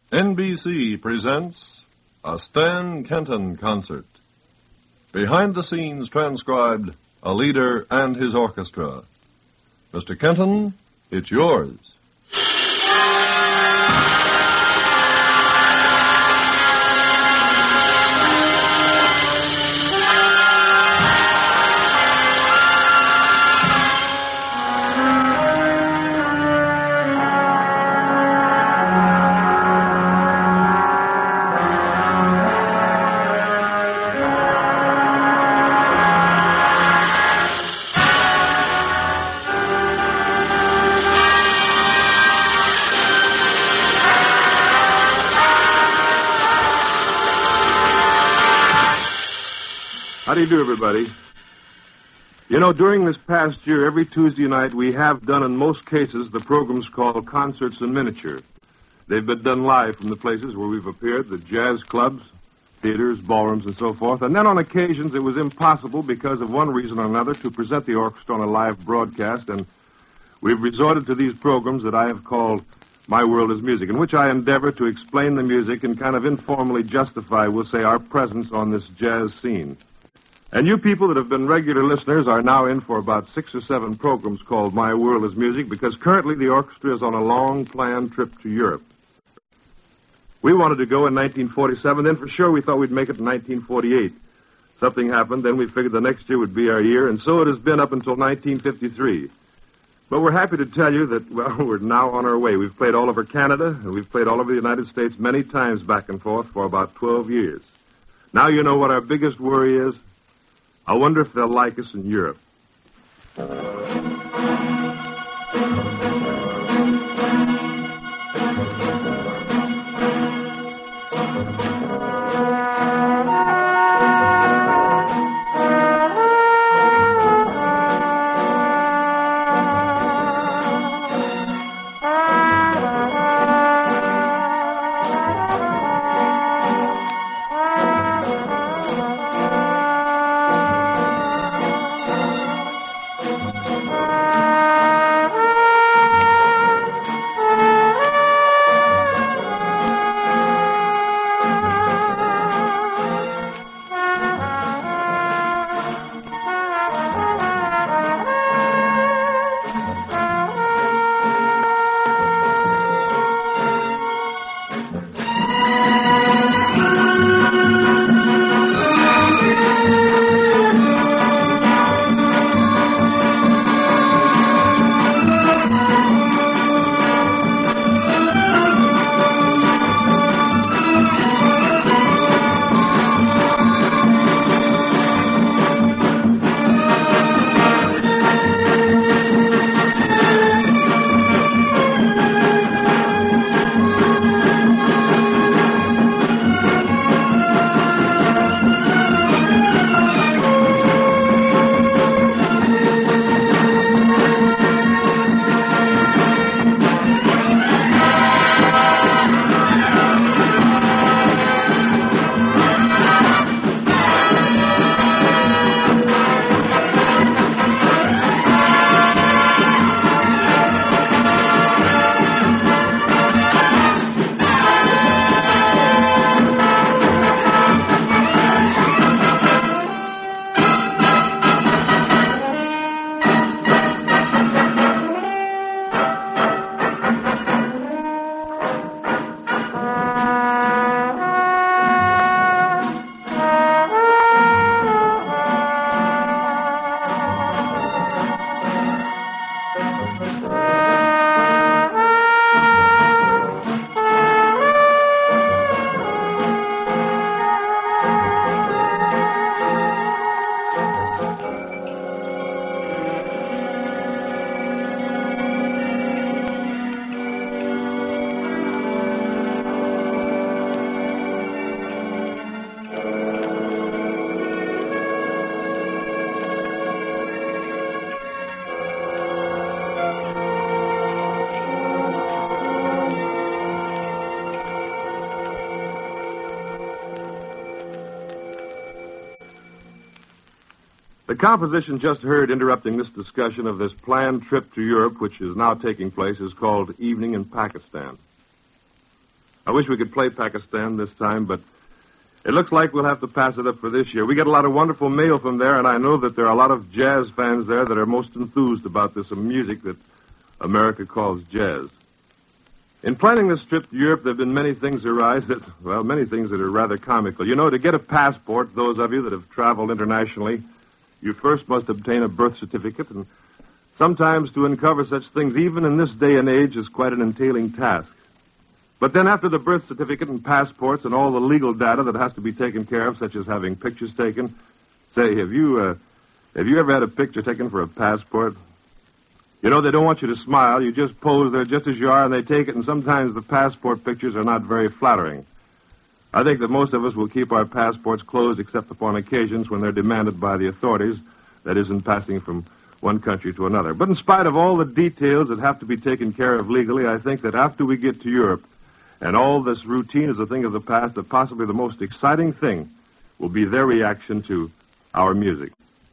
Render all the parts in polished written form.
NBC presents a Stan Kenton concert. Behind the scenes transcribed, a leader and his orchestra. Mr. Kenton, it's yours. How do you do, everybody? You know, during this past year, every Tuesday night, we have done, in most cases, the programs called Concerts in Miniature. They've been done live from the places where we've appeared, the jazz clubs, theaters, ballrooms, and so forth. And then on occasions, it was impossible, because of one reason or another, to present the orchestra on a live broadcast, and we've resorted to these programs that I have called My World is Music, in which I endeavor to explain the music and kind of informally justify, we'll say, our presence on this jazz scene. And you people that have been regular listeners are now in for about 6 or 7 programs called My World is Music, because currently the orchestra is on a long-planned trip to Europe. We wanted to go in 1947, then for sure we thought we'd make it in 1948. Something happened, then we figured the next year would be our year, and so it has been up until 1953. But we're happy to tell you that, well, we're now on our way. We've played all over Canada, and we've played all over the United States many times back and forth for about 12 years. Now you know what our biggest worry is. I wonder if they'll like us in Europe. The composition just heard interrupting this discussion of this planned trip to Europe, which is now taking place, is called Evening in Pakistan. I wish we could play Pakistan this time, but it looks like we'll have to pass it up for this year. We get a lot of wonderful mail from there, and I know that there are a lot of jazz fans there that are most enthused about this music that America calls jazz. In planning this trip to Europe, there have been many things that are rather comical. You know, to get a passport, those of you that have traveled internationally, you first must obtain a birth certificate, and sometimes to uncover such things, even in this day and age, is quite an entailing task. But then after the birth certificate and passports and all the legal data that has to be taken care of, such as having pictures taken, say, have you ever had a picture taken for a passport? You know, they don't want you to smile. You just pose there just as you are, and they take it, and sometimes the passport pictures are not very flattering. I think that most of us will keep our passports closed except upon occasions when they're demanded by the authorities, that is, in passing from one country to another. But in spite of all the details that have to be taken care of legally, I think that after we get to Europe, and all this routine is a thing of the past, that possibly the most exciting thing will be their reaction to our music.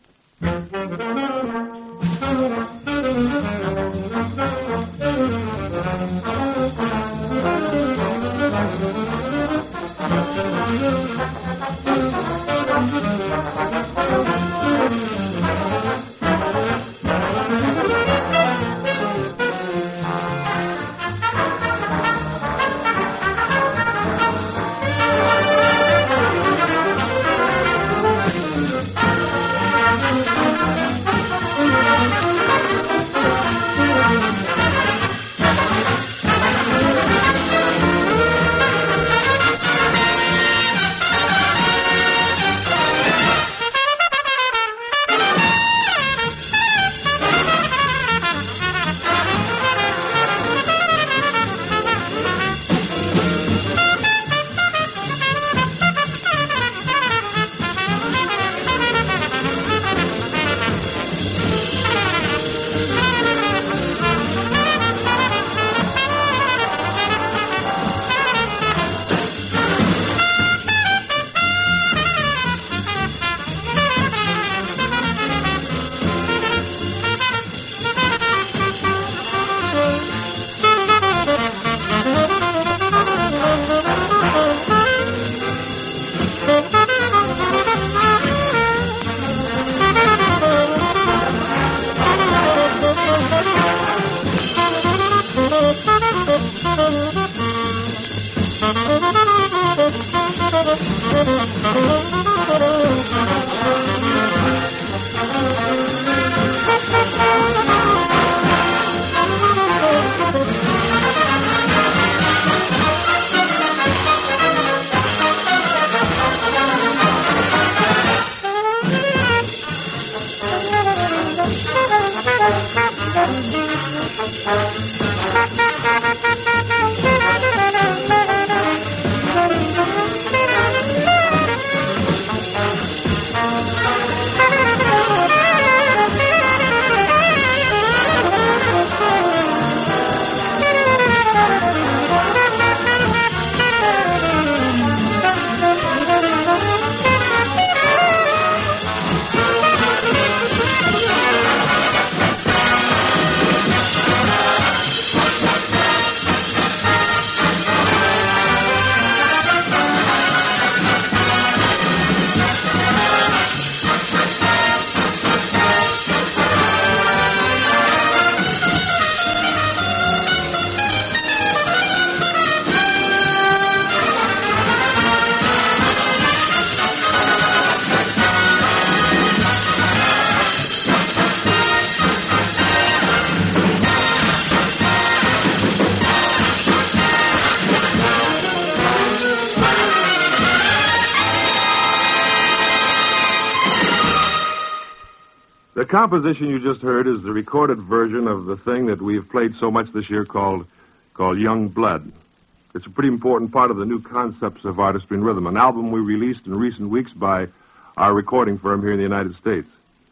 The composition you just heard is the recorded version of the thing that we've played so much this year called Young Blood. It's a pretty important part of the new concepts of artistry and rhythm, an album we released in recent weeks by our recording firm here in the United States.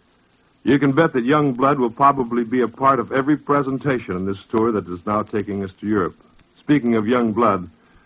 You can bet that Young Blood will probably be a part of every presentation in this tour that is now taking us to Europe. Speaking of Young Blood,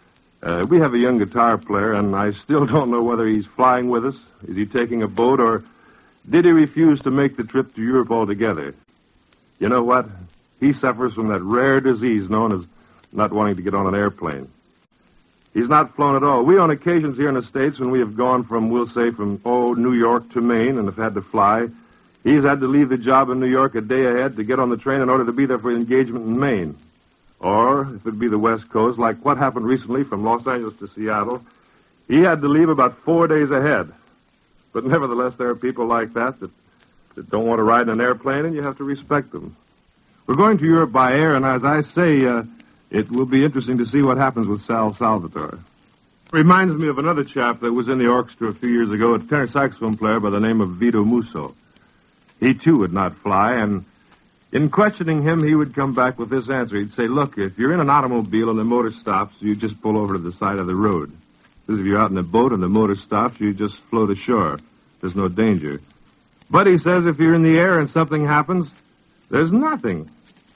we have a young guitar player, and I still don't know whether he's flying with us, is he taking a boat, or did he refuse to make the trip to Europe altogether? You know what? He suffers from that rare disease known as not wanting to get on an airplane. He's not flown at all. We, on occasions here in the States, when we have gone from, we'll say, from, New York to Maine and have had to fly, he's had to leave the job in New York a day ahead to get on the train in order to be there for the engagement in Maine. Or, if it be the West Coast, like what happened recently from Los Angeles to Seattle, he had to leave about 4 days ahead. But nevertheless, there are people like that don't want to ride in an airplane, and you have to respect them. We're going to Europe by air, and as I say, it will be interesting to see what happens with Sal Salvatore. Reminds me of another chap that was in the orchestra a few years ago, a tenor saxophone player by the name of Vito Musso. He, too, would not fly, and in questioning him, he would come back with this answer. He'd say, look, if you're in an automobile and the motor stops, you just pull over to the side of the road. Because if you're out in a boat and the motor stops, you just float ashore. There's no danger. But he says if you're in the air and something happens, there's nothing.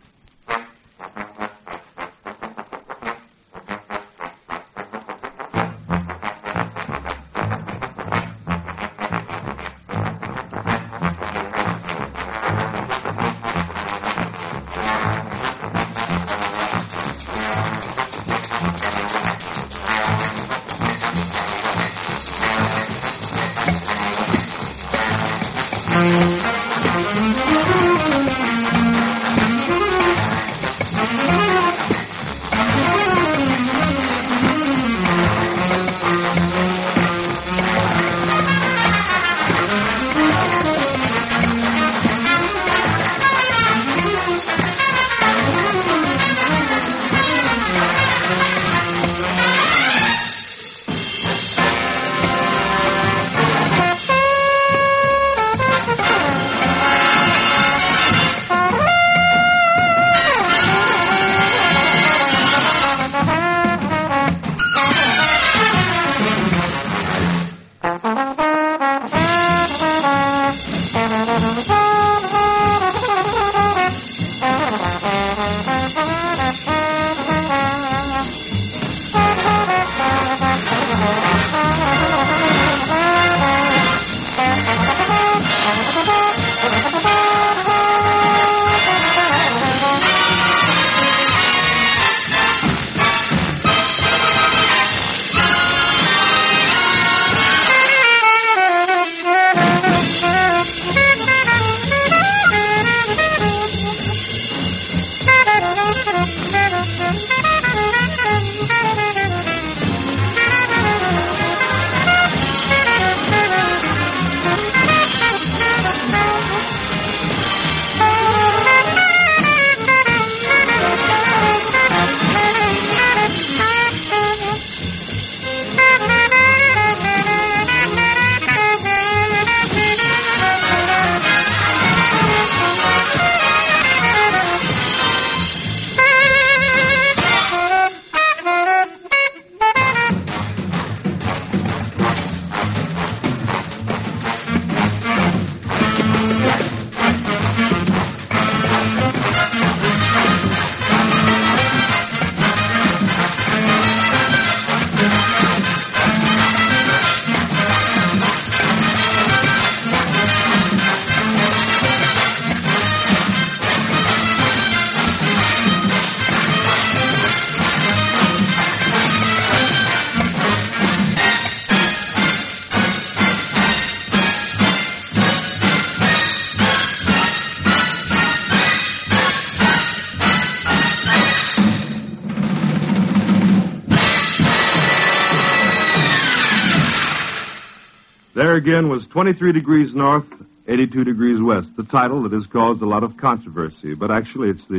There again was 23 degrees north, 82 degrees west, the title that has caused a lot of controversy. But actually, it's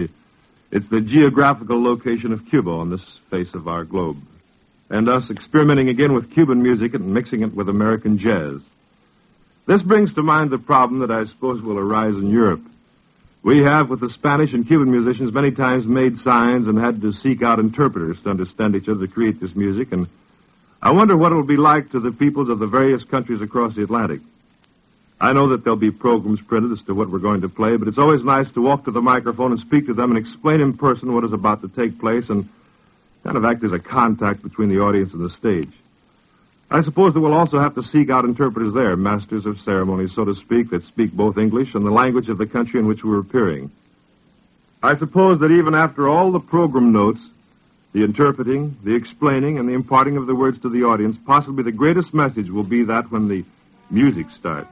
the geographical location of Cuba on this face of our globe. And us experimenting again with Cuban music and mixing it with American jazz. This brings to mind the problem that I suppose will arise in Europe. We have, with the Spanish and Cuban musicians, many times made signs and had to seek out interpreters to understand each other to create this music, and I wonder what it will be like to the peoples of the various countries across the Atlantic. I know that there'll be programs printed as to what we're going to play, but it's always nice to walk to the microphone and speak to them and explain in person what is about to take place and kind of act as a contact between the audience and the stage. I suppose that we'll also have to seek out interpreters there, masters of ceremonies, so to speak, that speak both English and the language of the country in which we're appearing. I suppose that even after all the program notes, the interpreting, the explaining, and the imparting of the words to the audience, possibly the greatest message will be that when the music starts.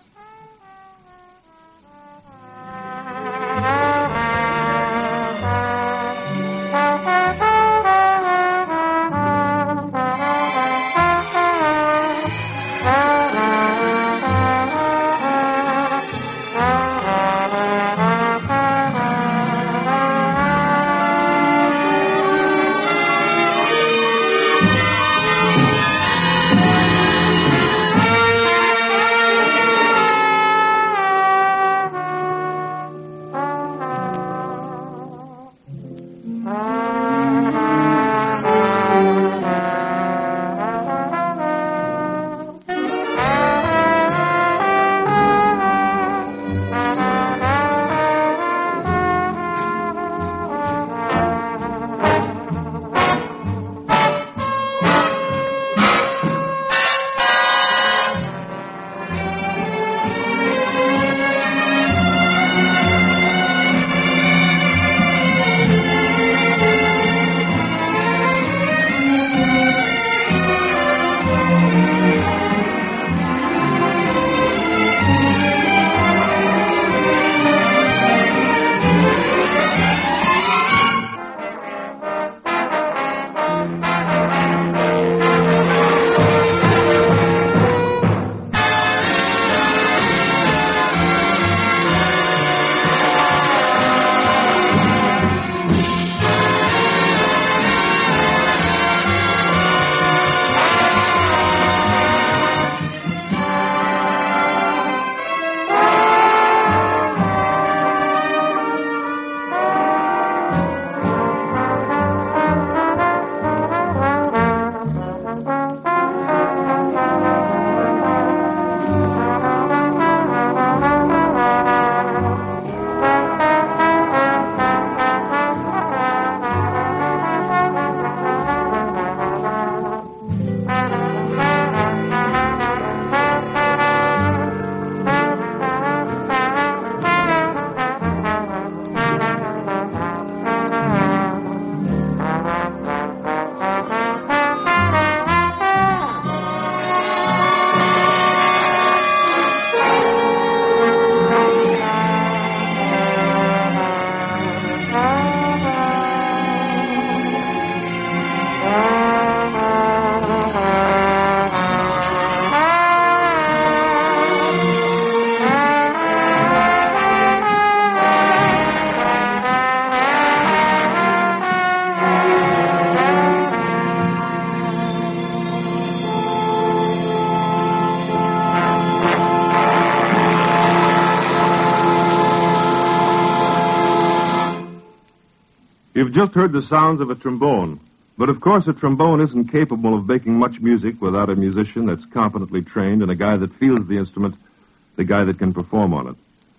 You've just heard the sounds of a trombone. But of course a trombone isn't capable of making much music without a musician that's competently trained and a guy that feels the instrument, the guy that can perform on it.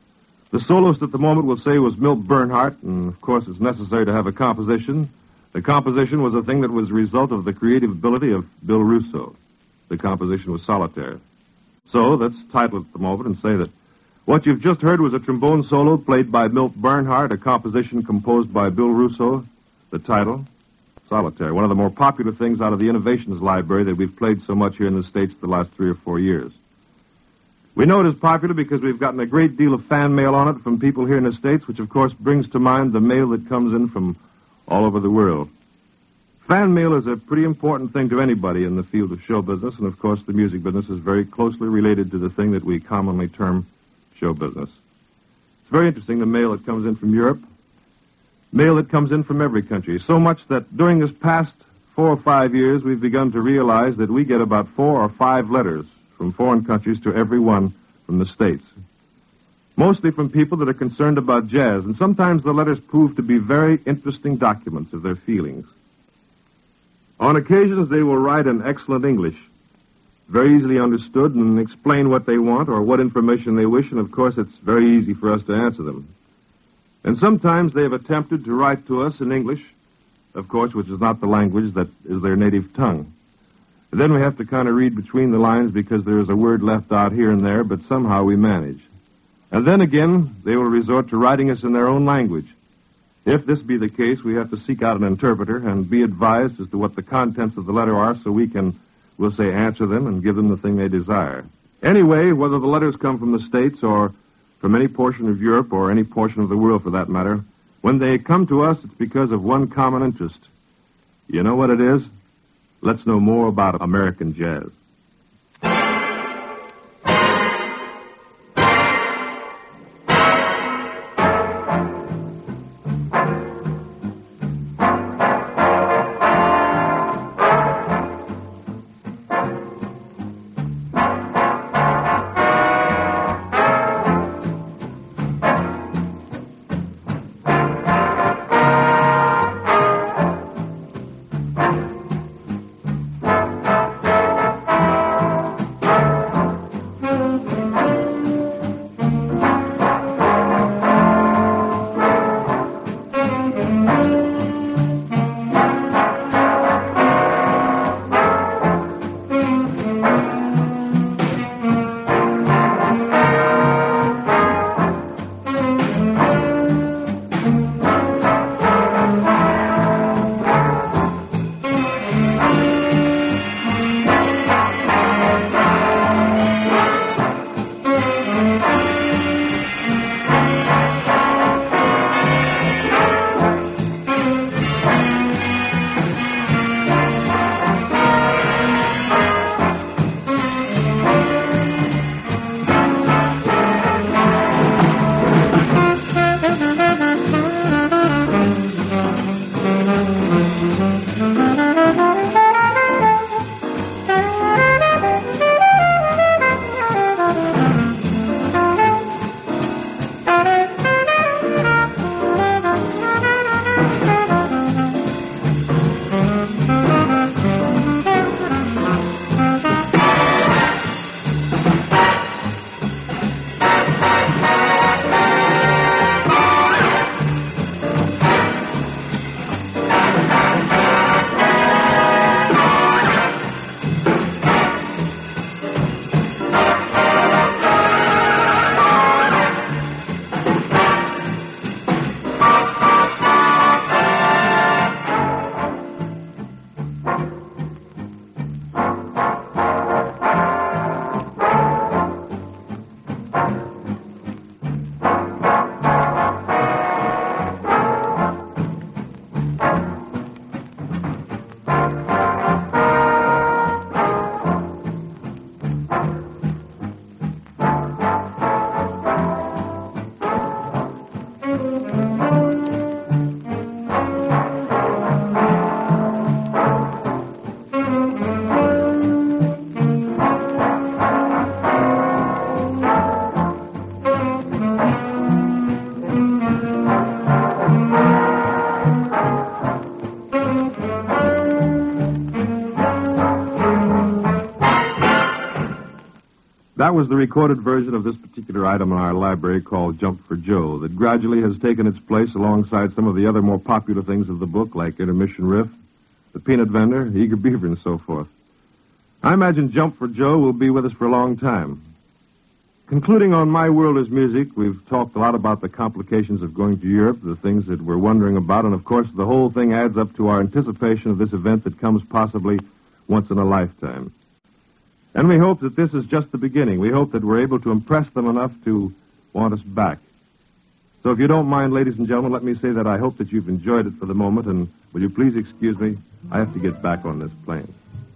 The soloist at the moment we'll say was Milt Bernhardt, and of course it's necessary to have a composition. The composition was a thing that was the result of the creative ability of Bill Russo. The composition was Solitaire. So let's title it at the moment and say that what you've just heard was a trombone solo played by Milt Bernhardt, a composition composed by Bill Russo. The title, Solitaire, one of the more popular things out of the Innovations Library that we've played so much here in the States the last 3 or 4 years. We know it is popular because we've gotten a great deal of fan mail on it from people here in the States, which of course brings to mind the mail that comes in from all over the world. Fan mail is a pretty important thing to anybody in the field of show business, and of course the music business is very closely related to the thing that we commonly term show business. It's very interesting, the mail that comes in from Europe, mail that comes in from every country, so much that during this past 4 or 5 years we've begun to realize that we get about 4 or 5 letters from foreign countries to every one from the States. Mostly from people that are concerned about jazz, and sometimes the letters prove to be very interesting documents of their feelings. On occasions, they will write in excellent English, very easily understood, and explain what they want or what information they wish, and of course it's very easy for us to answer them. And sometimes they have attempted to write to us in English, of course, which is not the language that is their native tongue. And then we have to kind of read between the lines because there is a word left out here and there, but somehow we manage. And then again, they will resort to writing us in their own language. If this be the case, we have to seek out an interpreter and be advised as to what the contents of the letter are so we can, we'll say, answer them and give them the thing they desire. Anyway, whether the letters come from the States or from any portion of Europe or any portion of the world for that matter, when they come to us, it's because of one common interest. You know what it is? Let's know more about American jazz. That was the recorded version of this particular item in our library called Jump for Joe that gradually has taken its place alongside some of the other more popular things of the book like Intermission Riff, The Peanut Vendor, Eager Beaver, and so forth. I imagine Jump for Joe will be with us for a long time. Concluding on My World is Music, we've talked a lot about the complications of going to Europe, the things that we're wondering about, and of course the whole thing adds up to our anticipation of this event that comes possibly once in a lifetime. And we hope that this is just the beginning. We hope that we're able to impress them enough to want us back. So if you don't mind, ladies and gentlemen, let me say that I hope that you've enjoyed it for the moment, and will you please excuse me? I have to get back on this plane.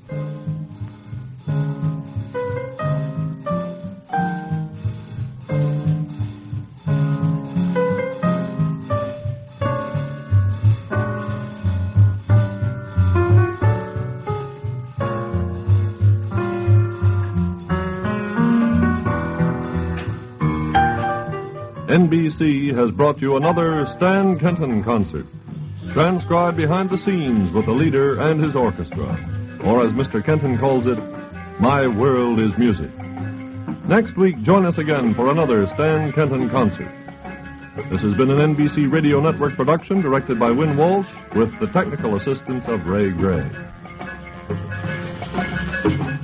NBC has brought you another Stan Kenton concert, transcribed behind the scenes with the leader and his orchestra, or as Mr. Kenton calls it, My World is Music. Next week, join us again for another Stan Kenton concert. This has been an NBC Radio Network production directed by Win Walsh with the technical assistance of Ray Gray.